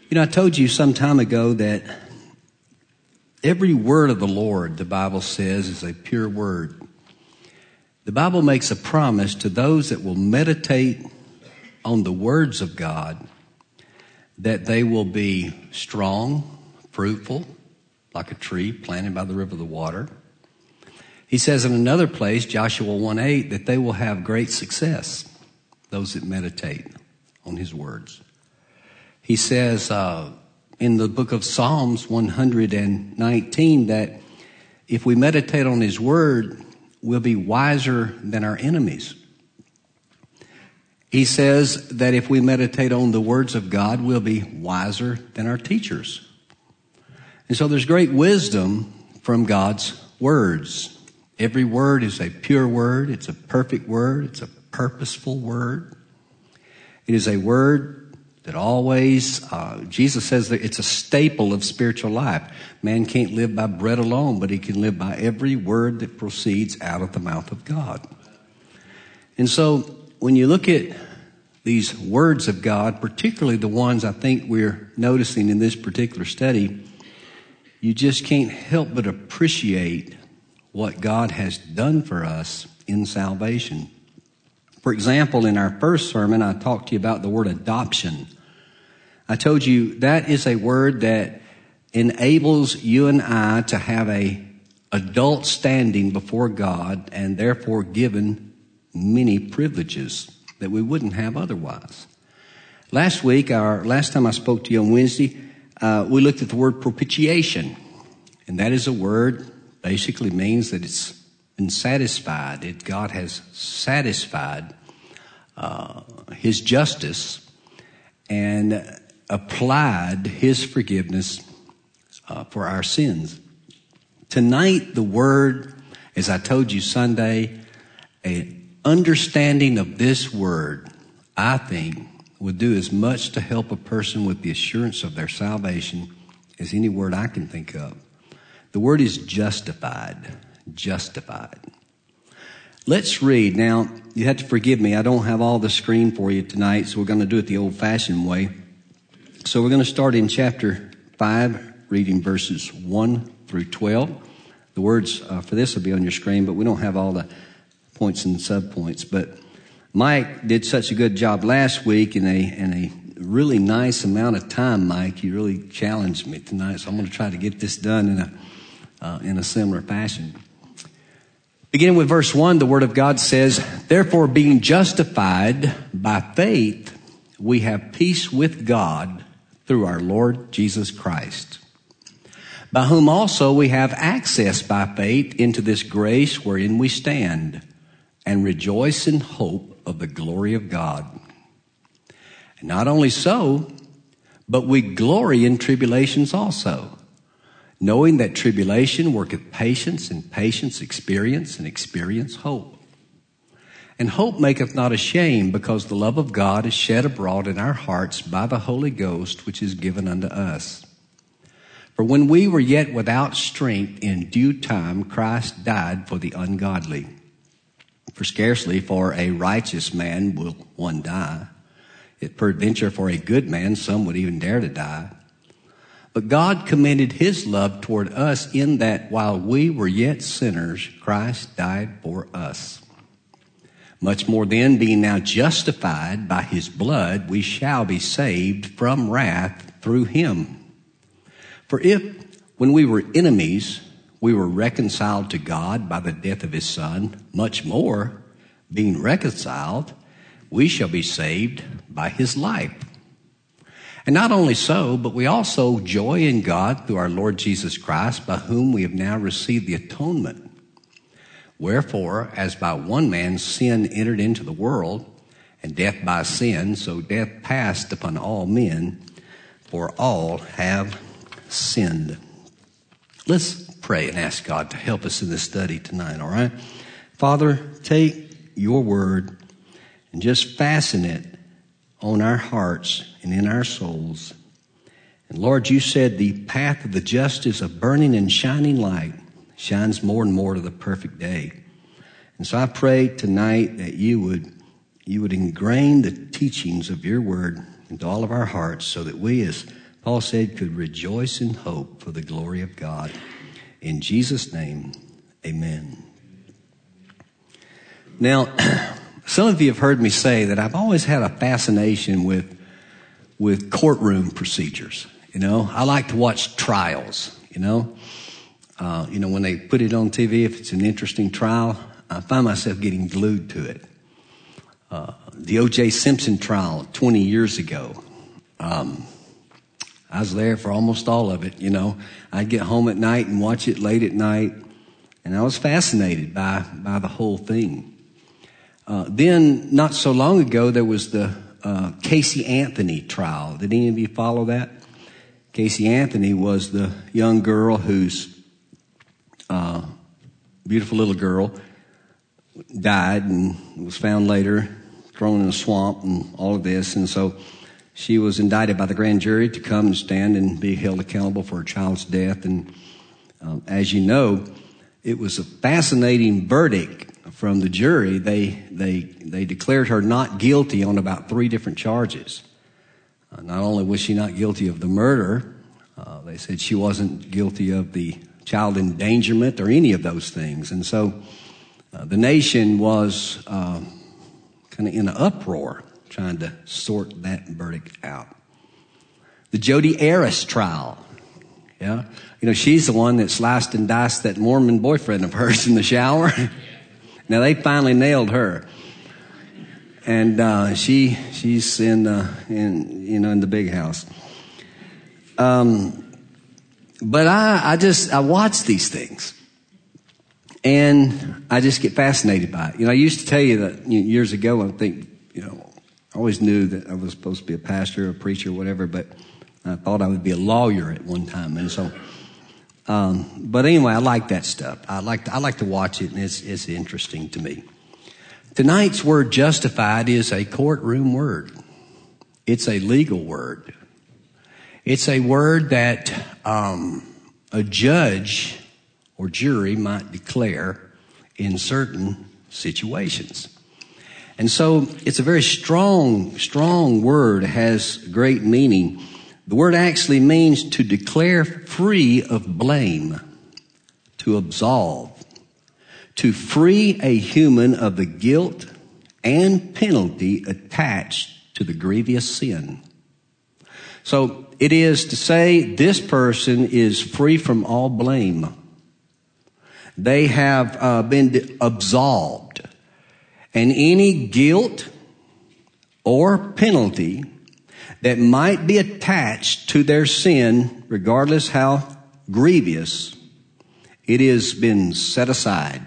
You know, I told you some time ago that every word of the Lord, the Bible says, is a pure word. The Bible makes a promise to those that will meditate on the words of God that they will be strong, fruitful, like a tree planted by the river of the water. He says in another place, Joshua 1:8, that they will have great success, those that meditate on his words. He says in the book of Psalms 119 that if we meditate on his word, we'll be wiser than our enemies. He says that if we meditate on the words of God, we'll be wiser than our teachers. And so there's great wisdom from God's words. Every word is a pure word. It's a perfect word. It's a purposeful word. It is a word that always, Jesus says that it's a staple of spiritual life. Man can't live by bread alone, but he can live by every word that proceeds out of the mouth of God. And so when you look at these words of God, particularly the ones I think we're noticing in this particular study, you just can't help but appreciate what God has done for us in salvation. For example, in our first sermon, I talked to you about the word adoption. I told you that is a word that enables you and I to have a adult standing before God and therefore given many privileges that we wouldn't have otherwise. Last time I spoke to you on Wednesday, we looked at the word propitiation. And that is a word basically means that it's been satisfied. God has satisfied his justice and applied his forgiveness for our sins. Tonight, the word, as I told you Sunday, an understanding of this word, I think, would do as much to help a person with the assurance of their salvation as any word I can think of. The word is justified. Justified. Let's read. Now, you have to forgive me. I don't have all the screen for you tonight, so we're going to do it the old-fashioned way. So we're going to start in chapter 5, reading verses 1 through 12. The words for this will be on your screen, but we don't have all the points and subpoints. But Mike did such a good job last week in a really nice amount of time, Mike. You really challenged me tonight, so I'm going to try to get this done in a similar fashion. Beginning with verse 1, the Word of God says, "Therefore, being justified by faith, we have peace with God through our Lord Jesus Christ, by whom also we have access by faith into this grace wherein we stand, and rejoice in hope of the glory of God. And not only so, but we glory in tribulations also, knowing that tribulation worketh patience, and patience experience, and experience hope. And hope maketh not ashamed, because the love of God is shed abroad in our hearts by the Holy Ghost, which is given unto us. For when we were yet without strength, in due time Christ died for the ungodly. For scarcely for a righteous man will one die. Yet peradventure for a good man some would even dare to die. But God commended his love toward us in that while we were yet sinners, Christ died for us. Much more then, being now justified by his blood, we shall be saved from wrath through him. For if, when we were enemies, we were reconciled to God by the death of his Son, much more, being reconciled, we shall be saved by his life. And not only so, but we also joy in God through our Lord Jesus Christ, by whom we have now received the atonement. Wherefore, as by one man sin entered into the world, and death by sin, so death passed upon all men, for all have sinned." Let's pray and ask God to help us in this study tonight, all right? Father, take your word and just fasten it on our hearts and in our souls. And Lord, you said the path of the just is a burning and shining light, shines more and more to the perfect day. And so I pray tonight that you would ingrain the teachings of your word into all of our hearts, so that we as Paul said, could rejoice in hope for the glory of God. In Jesus' name, amen. Now, some of you have heard me say that I've always had a fascination with courtroom procedures. I like to watch trials, when they put it on TV, if it's an interesting trial, I find myself getting glued to it. The O.J. Simpson trial 20 years ago, I was there for almost all of it, I'd get home at night and watch it late at night, and I was fascinated by the whole thing. Then, not so long ago, there was the Casey Anthony trial. Did any of you follow that? Casey Anthony was the young girl whose beautiful little girl died and was found later thrown in a swamp and all of this. And so she was indicted by the grand jury to come and stand and be held accountable for her child's death. And as you know, it was a fascinating verdict from the jury. They declared her not guilty on about 3 different charges. Not only was she not guilty of the murder, they said she wasn't guilty of the child endangerment or any of those things. And so the nation was kind of in an uproar trying to sort that verdict out. The Jodi Arias trial. Yeah. She's the one that sliced and diced that Mormon boyfriend of hers in the shower. Now they finally nailed her. And she's in the big house. But I watch these things, and I just get fascinated by it. I used to tell you that years ago. I think I always knew that I was supposed to be a pastor, a preacher, whatever. But I thought I would be a lawyer at one time, and so. But anyway, I like that stuff. I like to watch it, and it's interesting to me. Tonight's word justified is a courtroom word. It's a legal word. It's a word that a judge or jury might declare in certain situations. And so it's a very strong word. It has great meaning. The word actually means to declare free of blame, to absolve, to free a human of the guilt and penalty attached to the grievous sin. So it is to say this person is free from all blame. They have been absolved. And any guilt or penalty that might be attached to their sin, regardless how grievous, it has been set aside,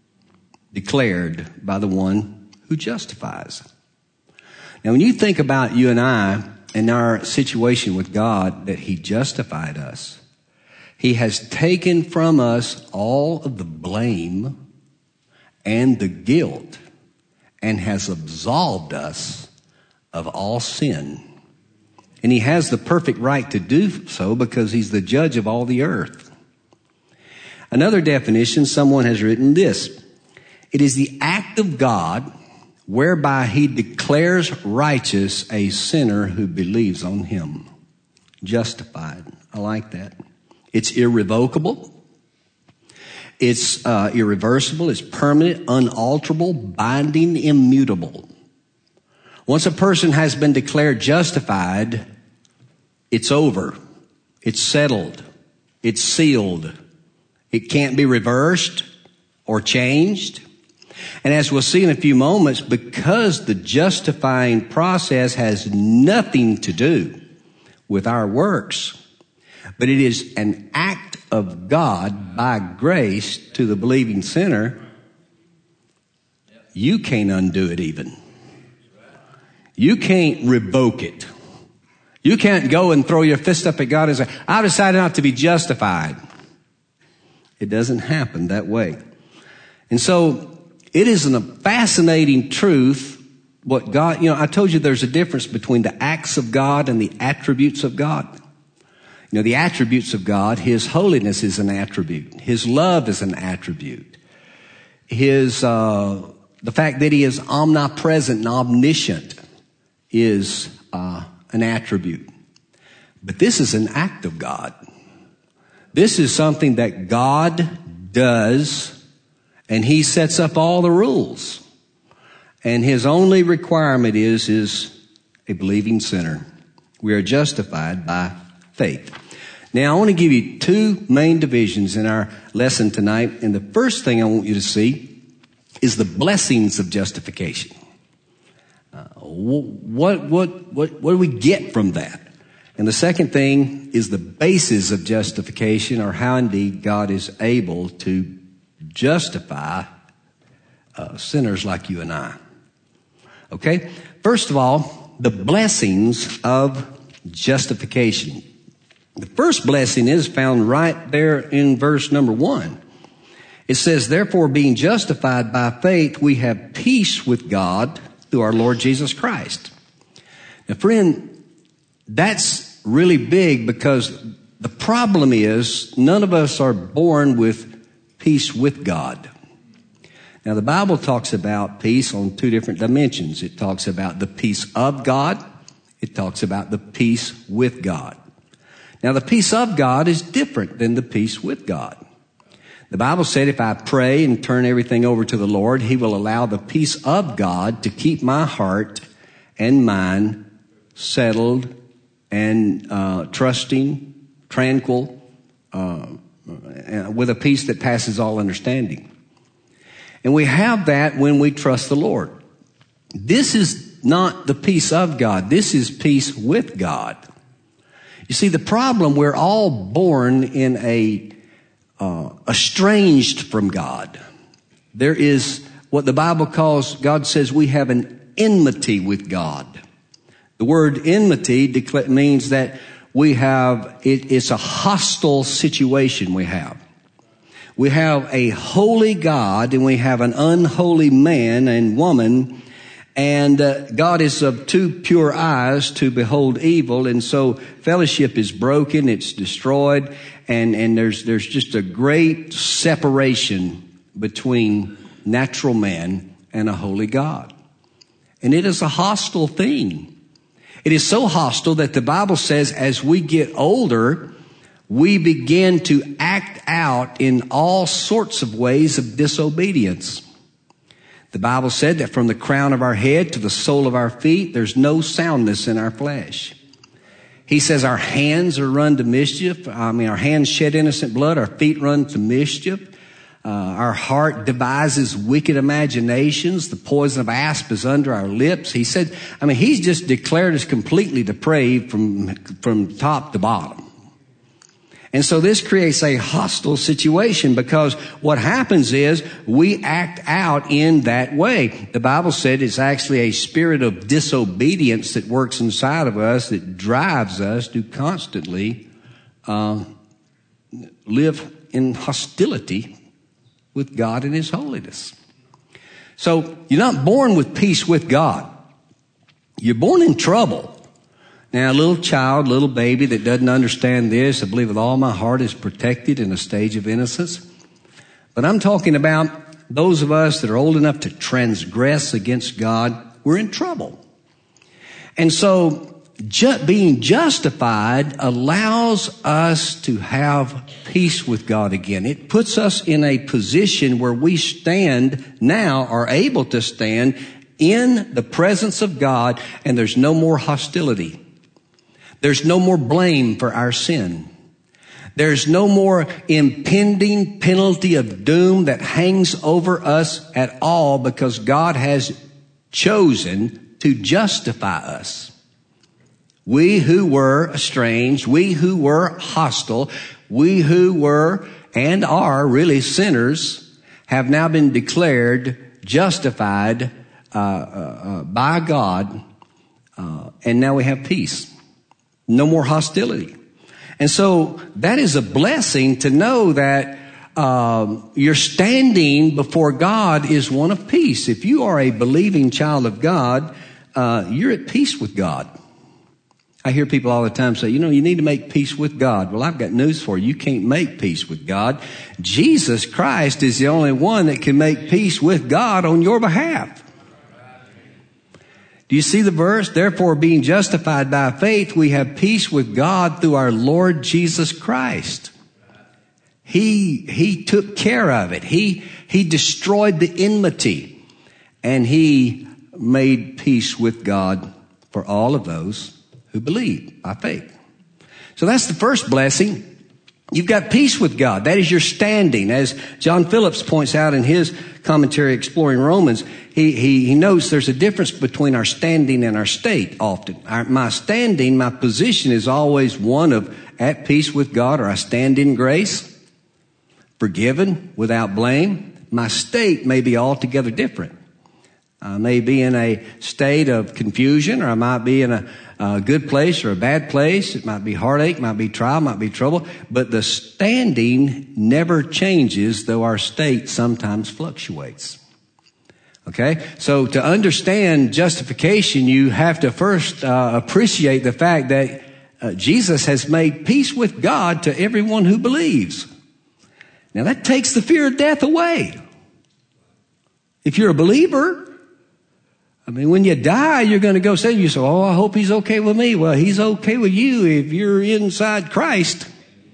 declared by the one who justifies. Now, when you think about you and I and our situation with God, that He justified us, He has taken from us all of the blame and the guilt and has absolved us of all sin. And He has the perfect right to do so because He's the judge of all the earth. Another definition, someone has written this: it is the act of God whereby He declares righteous a sinner who believes on Him. Justified. I like that. It's irrevocable. It's irreversible. It's permanent, unalterable, binding, immutable. Once a person has been declared justified, it's over. It's settled. It's sealed. It can't be reversed or changed. And as we'll see in a few moments, because the justifying process has nothing to do with our works, but it is an act of God by grace to the believing sinner, you can't undo it even. You can't revoke it. You can't go and throw your fist up at God and say, I've decided not to be justified. It doesn't happen that way. And so it is a fascinating truth what God, I told you there's a difference between the acts of God and the attributes of God. The attributes of God, His holiness is an attribute. His love is an attribute. The fact that He is omnipresent and omniscient is an attribute. But this is an act of God. This is something that God does, and he sets up all the rules. And his only requirement is a believing sinner. We are justified by faith. Now, I want to give you two main divisions in our lesson tonight. And the first thing I want you to see is the blessings of justification. What do we get from that? And the second thing is the basis of justification, or how indeed God is able to justify sinners like you and I. Okay? First of all, the blessings of justification. The first blessing is found right there in verse number 1. It says, therefore, being justified by faith, we have peace with God through our Lord Jesus Christ. Now, friend, that's really big, because the problem is none of us are born with peace with God. Now, the Bible talks about peace on two different dimensions. It talks about the peace of God. It talks about the peace with God. Now, the peace of God is different than the peace with God. The Bible said if I pray and turn everything over to the Lord, he will allow the peace of God to keep my heart and mind settled and trusting, tranquil, with a peace that passes all understanding. And we have that when we trust the Lord. This is not the peace of God. This is peace with God. You see, the problem, we're all born in estranged from God. There is what the Bible calls, God says we have an enmity with God. The word enmity means that we have, it's a hostile situation we have. We have a holy God and we have an unholy man and woman, and God is of too pure eyes to behold evil, and so fellowship is broken, it's destroyed, and there's just a great separation between natural man and a holy God. And it is a hostile thing. It is so hostile that the Bible says as we get older, we begin to act out in all sorts of ways of disobedience. The Bible said that from the crown of our head to the sole of our feet, there's no soundness in our flesh. He says our hands are run to mischief. Our hands shed innocent blood. Our feet run to mischief. Our heart devises wicked imaginations. The poison of asp is under our lips. He said, he's just declared us completely depraved from top to bottom. And so this creates a hostile situation, because what happens is we act out in that way. The Bible said it's actually a spirit of disobedience that works inside of us that drives us to constantly live in hostility with God and his holiness. So you're not born with peace with God. You're born in trouble. Now, a little child, little baby that doesn't understand this, I believe with all my heart, is protected in a stage of innocence. But I'm talking about those of us that are old enough to transgress against God. We're in trouble. And so being justified allows us to have peace with God again. It puts us in a position where we stand now, are able to stand in the presence of God, and there's no more hostility. There's no more blame for our sin. There's no more impending penalty of doom that hangs over us at all, because God has chosen to justify us. We who were estranged, we who were hostile, we who were and are really sinners, have now been declared justified by God, and now we have peace. No more hostility. And so that is a blessing to know that your standing before God is one of peace. If you are a believing child of God, you're at peace with God. I hear people all the time say, you need to make peace with God. Well, I've got news for you. You can't make peace with God. Jesus Christ is the only one that can make peace with God on your behalf. Do you see the verse? Therefore, being justified by faith, we have peace with God through our Lord Jesus Christ. He took care of it. He destroyed the enmity, and he made peace with God for all of those who believe by faith. So that's the first blessing. You've got peace with God. That is your standing. As John Phillips points out in his commentary exploring Romans, he notes there's a difference between our standing and our state often. My standing, my position is always one of at peace with God, or I stand in grace, forgiven, without blame. My state may be altogether different. I may be in a state of confusion, or I might be in a good place or a bad place. It might be heartache, might be trial, might be trouble. But the standing never changes, though our state sometimes fluctuates. Okay? So to understand justification, you have to first appreciate the fact that Jesus has made peace with God to everyone who believes. Now that takes the fear of death away. If you're a believer, I mean, when you die, you're going to go say, you say, oh, I hope he's okay with me. Well, he's okay with you if you're inside Christ.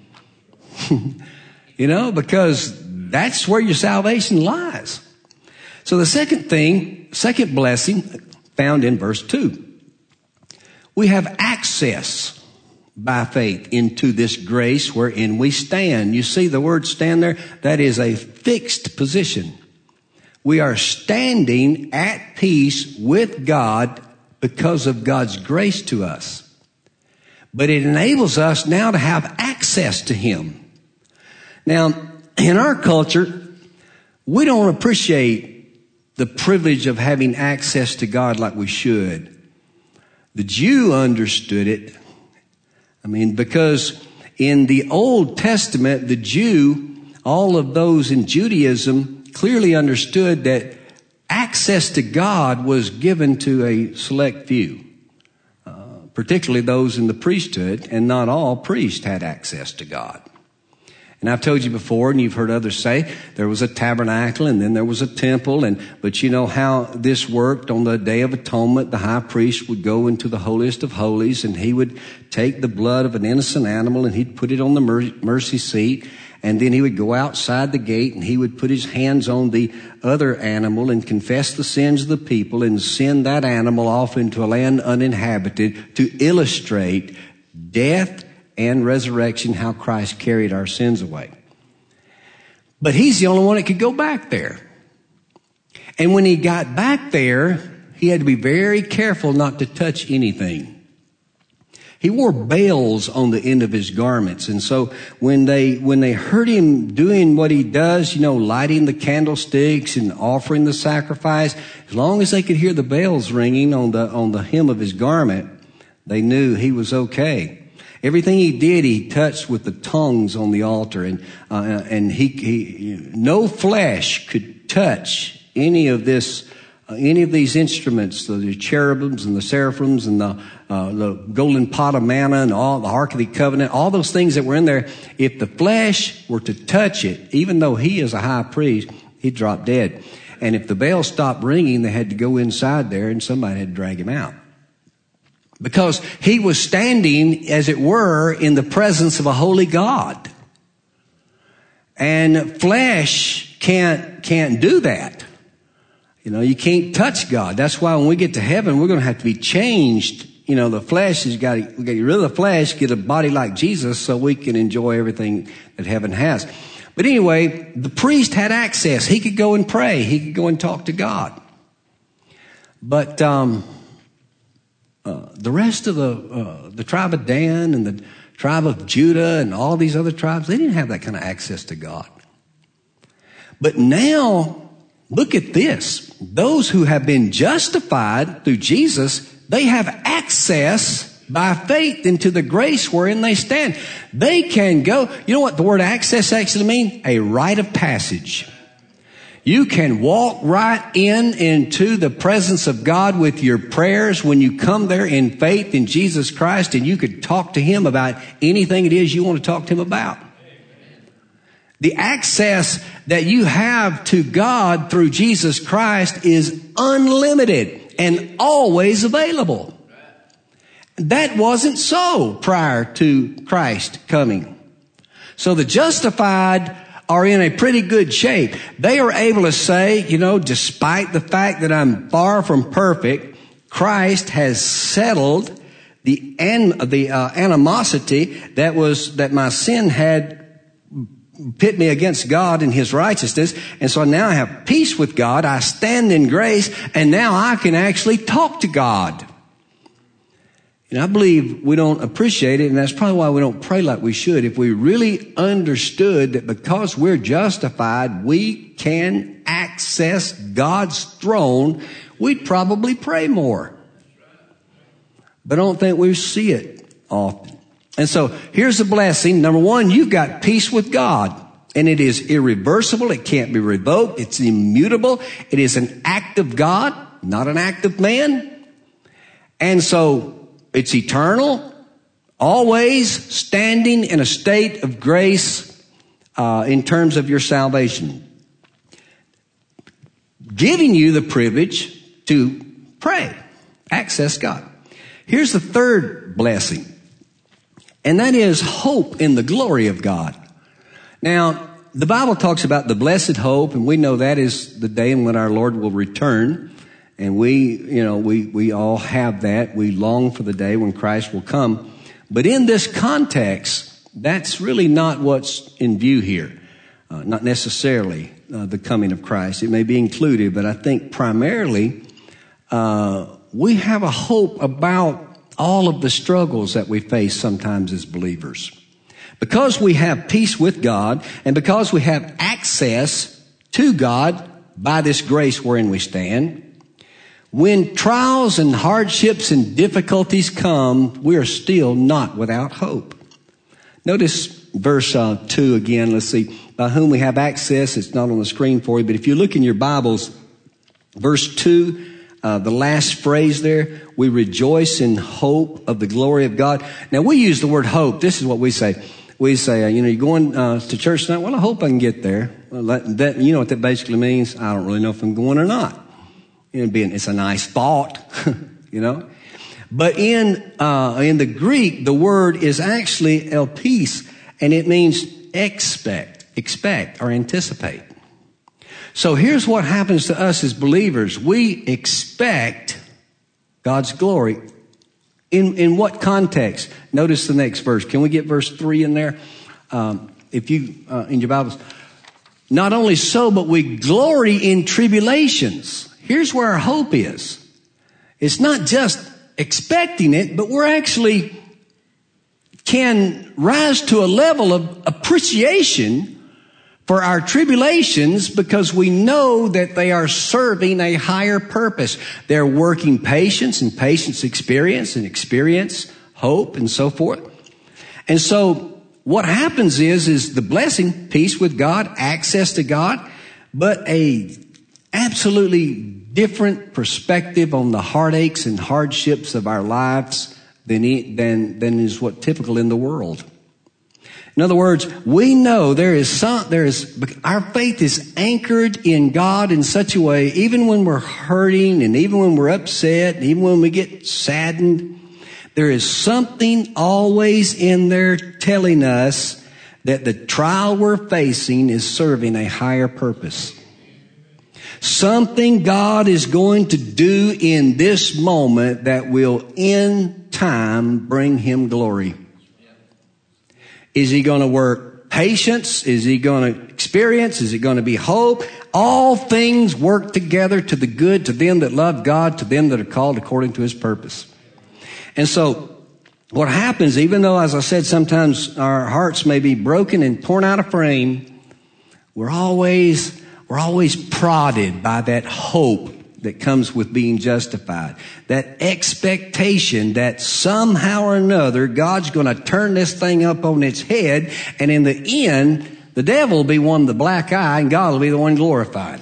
You know, because that's where your salvation lies. So the second blessing found in verse 2. We have access by faith into this grace wherein we stand. You see the word stand there? That is a fixed position. We are standing at peace with God because of God's grace to us. But it enables us now to have access to Him. Now, in our culture, we don't appreciate the privilege of having access to God like we should. The Jew understood it. I mean, because in the Old Testament, the Jew, all of those in Judaism, clearly understood that access to God was given to a select few, particularly those in the priesthood, and not all priests had access to God. And I've told you before, and you've heard others say, there was a tabernacle and then there was a temple, but you know how this worked. On the Day of Atonement, the high priest would go into the holiest of holies, and he would take the blood of an innocent animal and he'd put it on the mercy seat. And then he would go outside the gate and he would put his hands on the other animal and confess the sins of the people and send that animal off into a land uninhabited to illustrate death and resurrection, how Christ carried our sins away. But he's the only one that could go back there. And when he got back there, he had to be very careful not to touch anything. He wore bells on the end of his garments. And so when they heard him doing what he does, you know, lighting the candlesticks and offering the sacrifice, as long as they could hear the bells ringing on the hem of his garment, they knew he was okay. Everything he did, he touched with the tongues on the altar, and he no flesh could touch any of these instruments, the cherubims and the seraphims and the golden pot of manna and all the Ark of the Covenant, all those things that were in there. If the flesh were to touch it, even though he is a high priest, he'd drop dead. And if the bell stopped ringing, they had to go inside there and somebody had to drag him out. Because he was standing, as it were, in the presence of a holy God. And flesh can't do that. You know, you can't touch God. That's why when we get to heaven, we're going to have to be changed. You know, the flesh we got to get rid of the flesh, get a body like Jesus so we can enjoy everything that heaven has. But anyway, the priest had access. He could go and pray. He could go and talk to God. But the rest of the tribe of Dan and the tribe of Judah and all these other tribes, they didn't have that kind of access to God. But now, look at this. Those who have been justified through Jesus, they have access by faith into the grace wherein they stand. They can go. You know what the word access actually means? A rite of passage. You can walk right into the presence of God with your prayers when you come there in faith in Jesus Christ, and you could talk to Him about anything it is you want to talk to Him about. The access that you have to God through Jesus Christ is unlimited. and always available. That wasn't so prior to Christ coming. So the justified are in a pretty good shape. They are able to say, despite the fact that I'm far from perfect, Christ has settled the animosity that my sin had pit me against God and His righteousness. And so now I have peace with God. I stand in grace, and now I can actually talk to God. And I believe we don't appreciate it, and that's probably why we don't pray like we should. If we really understood that because we're justified, we can access God's throne, we'd probably pray more. But I don't think we see it often. And so here's the blessing. Number one, you've got peace with God. And it is irreversible. It can't be revoked. It's immutable. It is an act of God, not an act of man. And so it's eternal, always standing in a state of grace in terms of your salvation. Giving you the privilege to pray, access God. Here's the third blessing. And that is hope in the glory of God. Now, the Bible talks about the blessed hope, and we know that is the day when our Lord will return. And we all have that. We long for the day when Christ will come. But in this context, that's really not what's in view here. Not necessarily the coming of Christ. It may be included, but I think primarily we have a hope about all of the struggles that we face sometimes as believers. Because we have peace with God, and because we have access to God by this grace wherein we stand, when trials and hardships and difficulties come, we are still not without hope. Notice verse 2 again. Let's see. By whom we have access. It's not on the screen for you, but if you look in your Bibles, verse 2, the last phrase there, we rejoice in hope of the glory of God. Now, we use the word hope. This is what we say. We say, you're going to church tonight. Well, I hope I can get there. Well, you know what that basically means? I don't really know if I'm going or not. It's a nice thought, But in the Greek, the word is actually elpis, and it means expect, or anticipate. So here's what happens to us as believers. We expect God's glory. In what context? Notice the next verse. Can we get verse 3 in there? If you, in your Bibles. Not only so, but we glory in tribulations. Here's where our hope is. It's not just expecting it, but we're actually can rise to a level of appreciation for our tribulations because we know that they are serving a higher purpose. They're working patience, and patience experience, and experience hope, and so forth. And so what happens is the blessing, peace with God, access to God, but a absolutely different perspective on the heartaches and hardships of our lives than is what typical in the world. In other words, we know our faith is anchored in God in such a way, even when we're hurting and even when we're upset, and even when we get saddened, there is something always in there telling us that the trial we're facing is serving a higher purpose. Something God is going to do in this moment that will in time bring Him glory. Is He going to work patience? Is He going to experience? Is it going to be hope? All things work together to the good to them that love God, to them that are called according to His purpose. And so what happens, even though, as I said, sometimes our hearts may be broken and torn out of frame, we're always prodded by that hope that comes with being justified. That expectation that somehow or another God's going to turn this thing up on its head, and in the end, the devil will be one with the black eye and God will be the one glorified.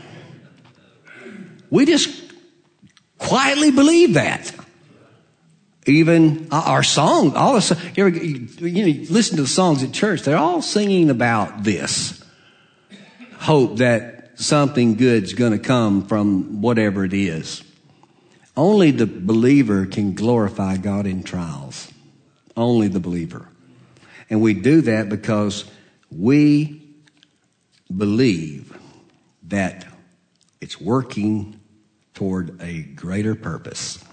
We just quietly believe that. Even our song, all the you listen to the songs at church, they're all singing about this hope that something good's going to come from whatever it is. Only the believer can glorify God in trials. Only the believer. And we do that because we believe that it's working toward a greater purpose.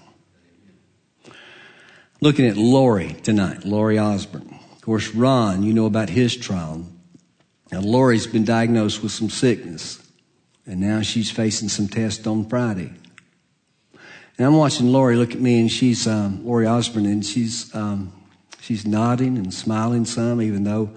Looking at Lori tonight, Lori Osborne. Of course, Ron, you know about his trial. Now, Lori's been diagnosed with some sickness, and now she's facing some tests on Friday. And I'm watching Lori look at me, and she's Lori Osborne, and she's nodding and smiling some, even though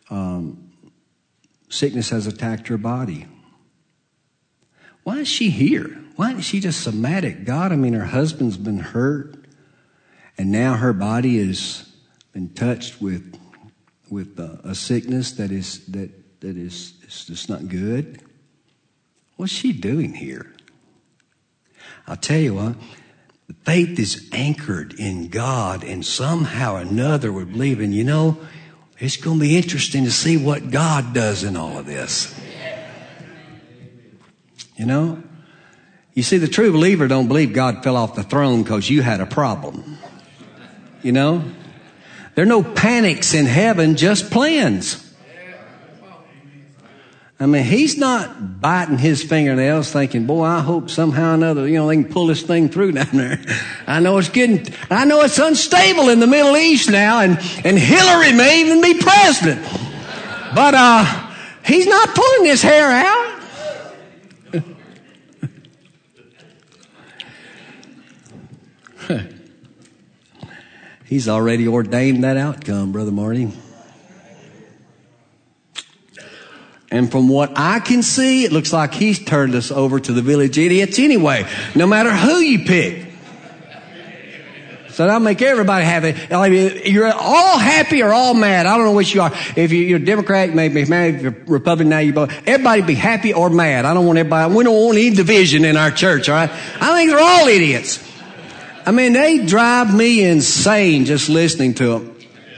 sickness has attacked her body. Why is she here? Why isn't she just somatic? God, I mean, her husband's been hurt, and now her body has been touched with a sickness that is just not good. What's she doing here? I'll tell you what, faith is anchored in God, and somehow or another we're believing, it's going to be interesting to see what God does in all of this. You see, the true believer don't believe God fell off the throne because you had a problem. There are no panics in heaven, just plans. I mean, he's not biting his fingernails thinking, boy, I hope somehow or another, they can pull this thing through down there. I know it's unstable in the Middle East now, and Hillary may even be president. But he's not pulling his hair out. He's already ordained that outcome, Brother Marty. And from what I can see, it looks like he's turned us over to the village idiots anyway, no matter who you pick. So that'll make everybody happy. You're all happy or all mad. I don't know which you are. If you're a Democrat, you may be mad. If you're Republican, now you both. Everybody be happy or mad. I don't want everybody. We don't want any division in our church, all right? I think they're all idiots. I mean, they drive me insane just listening to them.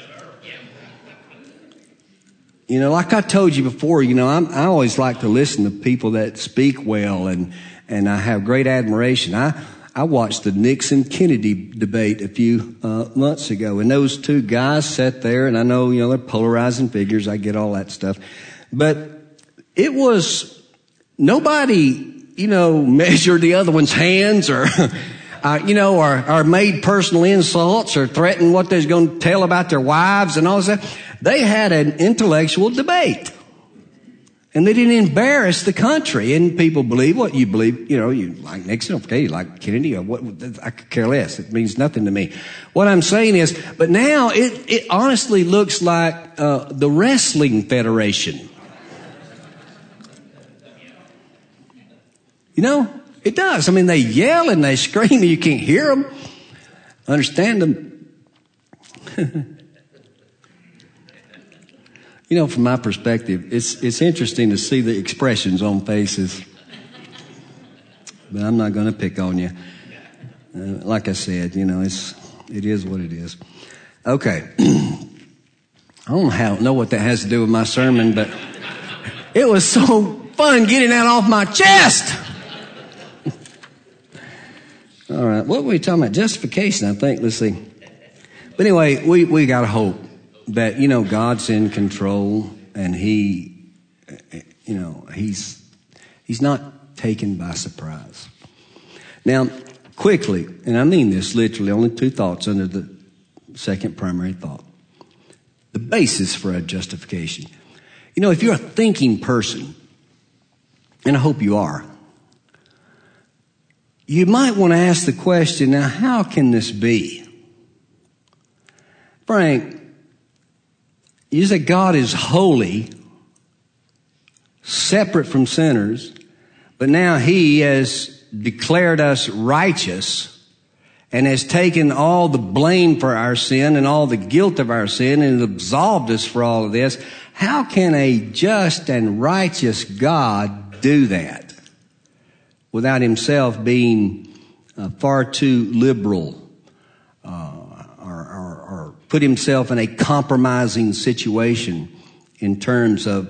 Like I told you before, I always like to listen to people that speak well, and I have great admiration. I watched the Nixon-Kennedy debate a few months ago, and those two guys sat there, and I know, they're polarizing figures. I get all that stuff. But it was, nobody, measured the other one's hands or... or made personal insults or threatened what they're going to tell about their wives and all that. They had an intellectual debate. And they didn't embarrass the country. And people believe what you believe. You like Nixon, okay, you like Kennedy, or what, I could care less. It means nothing to me. What I'm saying is, but now it honestly looks like the Wrestling Federation. It does. I mean, they yell and they scream and you can't hear them, understand them. From my perspective, it's interesting to see the expressions on faces. But I'm not going to pick on you. Like I said, it is what it is. Okay. I don't know what that has to do with my sermon, but it was so fun getting that off my chest. All right, what were we talking about? Justification, I think. Let's see. But anyway, we got to hope that, God's in control and He's not taken by surprise. Now, quickly, and I mean this literally, only two thoughts under the second primary thought. The basis for a justification. If you're a thinking person, and I hope you are, you might want to ask the question, now, how can this be? Frank, you say God is holy, separate from sinners, but now He has declared us righteous and has taken all the blame for our sin and all the guilt of our sin and absolved us for all of this. How can a just and righteous God do that without Himself being far too liberal or put Himself in a compromising situation in terms of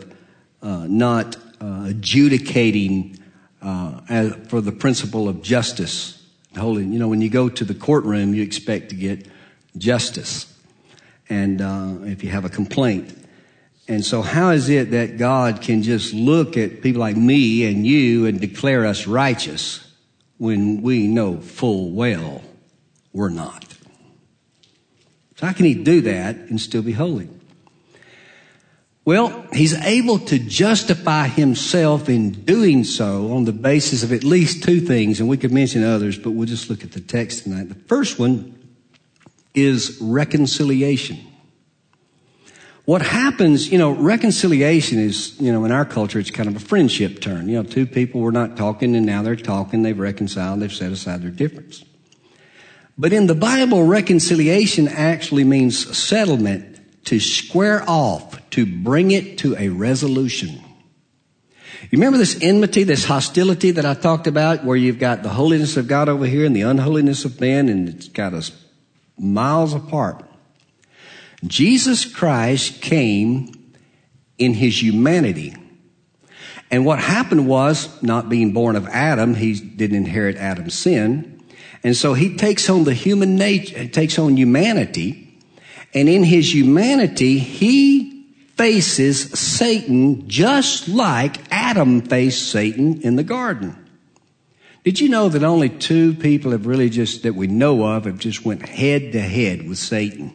not adjudicating for the principle of justice Holy, when you go to the courtroom, you expect to get justice. And if you have a complaint. And so how is it that God can just look at people like me and you and declare us righteous when we know full well we're not? So how can he do that and still be holy? Well, he's able to justify himself in doing so on the basis of at least two things, and we could mention others, but we'll just look at the text tonight. The first one is reconciliation. What happens, reconciliation is, in our culture, it's kind of a friendship term. Two people were not talking and now they're talking, they've reconciled, they've set aside their difference. But in the Bible, reconciliation actually means settlement, to square off, to bring it to a resolution. You remember this enmity, this hostility that I talked about, where you've got the holiness of God over here and the unholiness of man, and it's got us miles apart. Jesus Christ came in his humanity. And what happened was, not being born of Adam, he didn't inherit Adam's sin. And so he takes on the human nature, takes on humanity. And in his humanity, he faces Satan just like Adam faced Satan in the garden. Did you know that only two people have really that we know of, have just went head to head with Satan?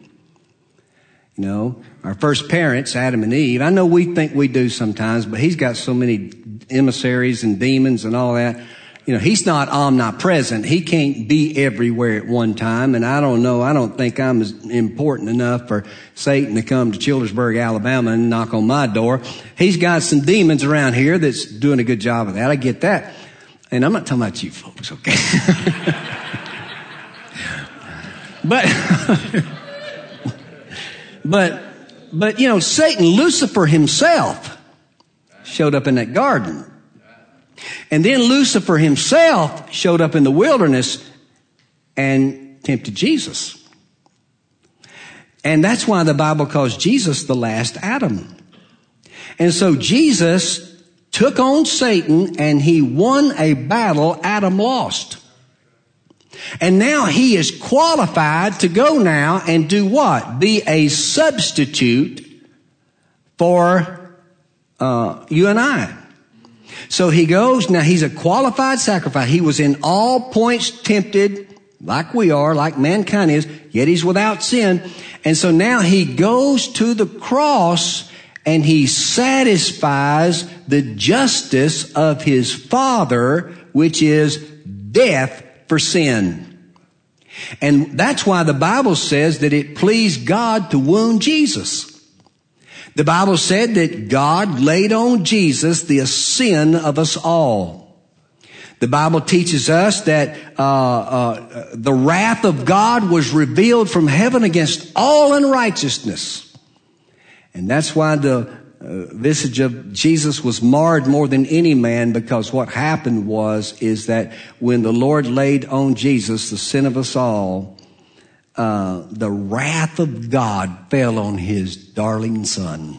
Our first parents, Adam and Eve, I know we think we do sometimes, but he's got so many emissaries and demons and all that. He's not omnipresent. He can't be everywhere at one time. And I don't think I'm as important enough for Satan to come to Childersburg, Alabama and knock on my door. He's got some demons around here that's doing a good job of that. I get that. And I'm not talking about you folks, okay? But Satan, Lucifer himself showed up in that garden. And then Lucifer himself showed up in the wilderness and tempted Jesus. And that's why the Bible calls Jesus the last Adam. And so Jesus took on Satan and he won a battle Adam lost. And now he is qualified to go now and do what? Be a substitute for you and I. So he goes, now he's a qualified sacrifice. He was in all points tempted like we are, like mankind is, yet he's without sin. And so now he goes to the cross and he satisfies the justice of his Father, which is death for sin. And that's why the Bible says that it pleased God to wound Jesus. The Bible said that God laid on Jesus the sin of us all. The Bible teaches us that the wrath of God was revealed from heaven against all unrighteousness. And that's why the visage of Jesus was marred more than any man, because what happened is that when the Lord laid on Jesus the sin of us all, the wrath of God fell on his darling son.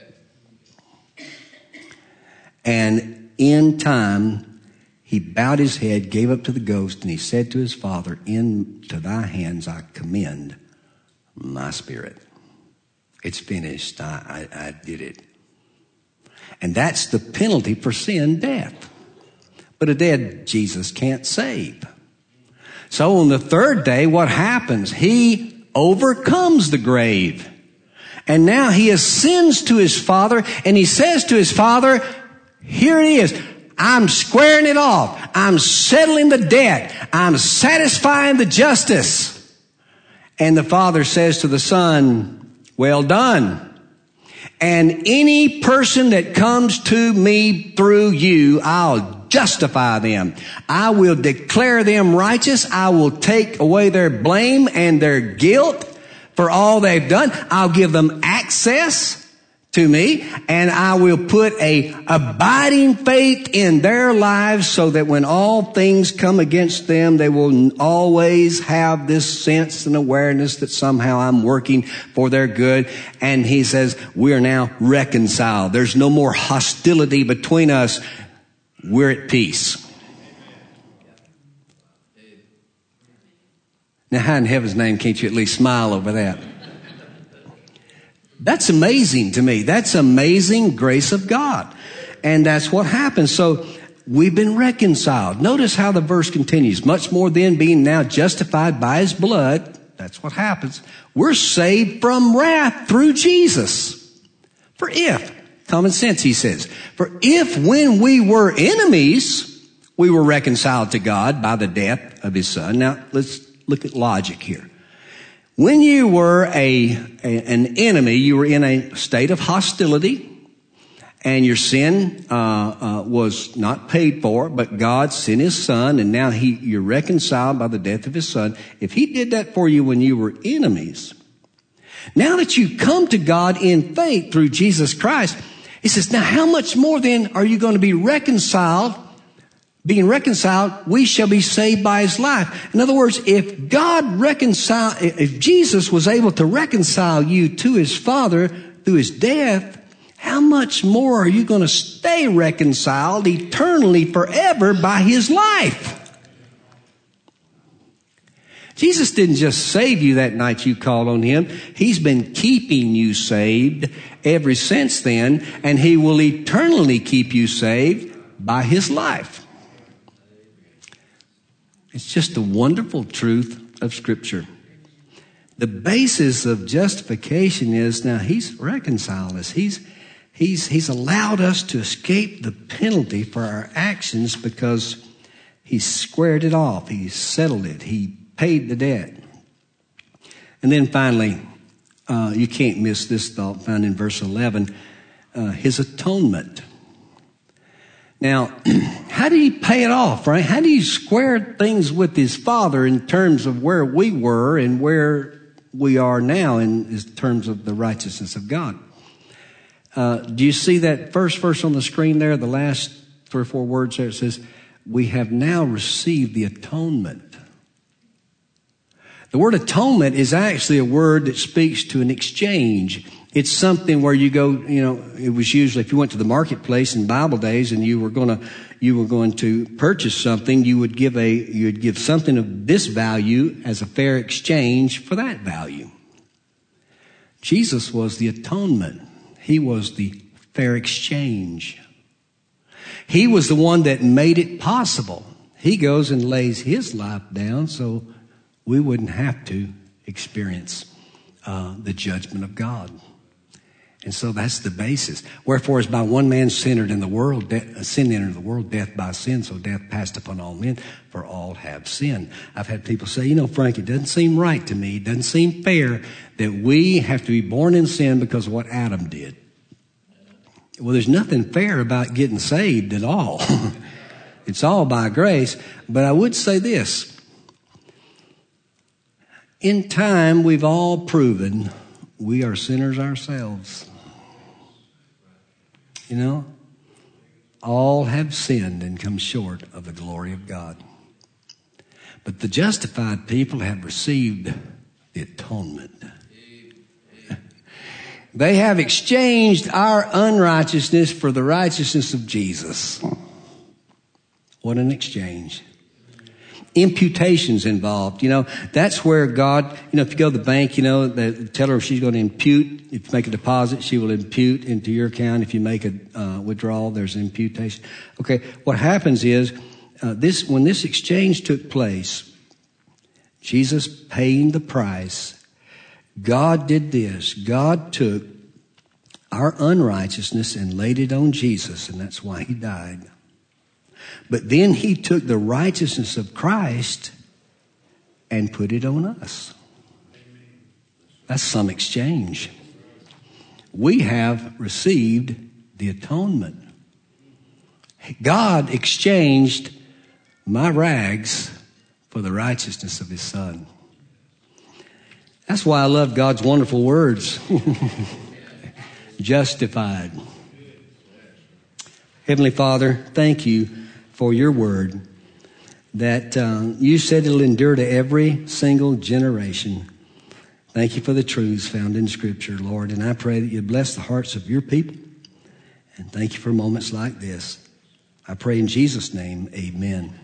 And in time, he bowed his head, gave up to the ghost, and he said to his Father, into thy hands I commend my spirit. It's finished. I did it. And that's the penalty for sin, death. But a dead Jesus can't save. So on the third day, what happens? He overcomes the grave. And now he ascends to his Father, and he says to his Father, here it is. I'm squaring it off. I'm settling the debt. I'm satisfying the justice. And the Father says to the Son, well done. And any person that comes to me through you, I'll justify them. I will declare them righteous. I will take away their blame and their guilt for all they've done. I'll give them access to me, and I will put a abiding faith in their lives so that when all things come against them, they will always have this sense and awareness that somehow I'm working for their good. And he says, we are now reconciled. There's no more hostility between us. We're at peace. Now, how in heaven's name can't you at least smile over that? That's amazing to me. That's amazing grace of God. And that's what happens. So we've been reconciled. Notice how the verse continues. Much more then, being now justified by his blood. That's what happens. We're saved from wrath through Jesus. For if, common sense, he says, for if when we were enemies, we were reconciled to God by the death of his son. Now, let's look at logic here. When you were an enemy, you were in a state of hostility, and your sin was not paid for, but God sent his son, and now you're reconciled by the death of his son. If he did that for you when you were enemies, now that you come to God in faith through Jesus Christ, he says, now how much more then are you going to be reconciled? Being reconciled, we shall be saved by his life. In other words, if Jesus was able to reconcile you to his Father through his death, how much more are you going to stay reconciled eternally forever by his life? Jesus didn't just save you that night you called on him. He's been keeping you saved ever since then, and he will eternally keep you saved by his life. It's just a wonderful truth of Scripture. The basis of justification is now he's reconciled us. He's allowed us to escape the penalty for our actions because he's squared it off. He's settled it. He paid the debt. And then finally, you can't miss this thought found in verse 11, his atonement. Now, how did he pay it off, right? How do you square things with his Father in terms of where we were and where we are now in terms of the righteousness of God? Do you see that first verse on the screen there, the last 3 or 4 words there? It says, we have now received the atonement. The word atonement is actually a word that speaks to an exchange. It's something where you go, it was usually if you went to the marketplace in Bible days and you were going to purchase something, you'd give something of this value as a fair exchange for that value. Jesus was the atonement. He was the fair exchange. He was the one that made it possible. He goes and lays his life down so we wouldn't have to experience the judgment of God. And so that's the basis. Wherefore, as by one man sin entered the world, death by sin, so death passed upon all men, for all have sinned. I've had people say, Frank, it doesn't seem right to me. It doesn't seem fair that we have to be born in sin because of what Adam did. Well, there's nothing fair about getting saved at all. It's all by grace. But I would say this. In time, we've all proven we are sinners ourselves. All have sinned and come short of the glory of God. But the justified people have received the atonement. They have exchanged our unrighteousness for the righteousness of Jesus. What an exchange. Imputations involved. That's where God, if you go to the bank, tell her she's going to impute. If you make a deposit, she will impute into your account. If you make a withdrawal, there's an imputation. Okay, what happens is, when this exchange took place, Jesus paying the price, God did this. God took our unrighteousness and laid it on Jesus, and that's why he died. But then he took the righteousness of Christ and put it on us. That's some exchange. We have received the atonement. God exchanged my rags for the righteousness of his Son. That's why I love God's wonderful words. Justified. Heavenly Father, thank you for your word that you said it'll endure to every single generation. Thank you for the truths found in Scripture, Lord. And I pray that you bless the hearts of your people. And thank you for moments like this. I pray in Jesus' name, amen.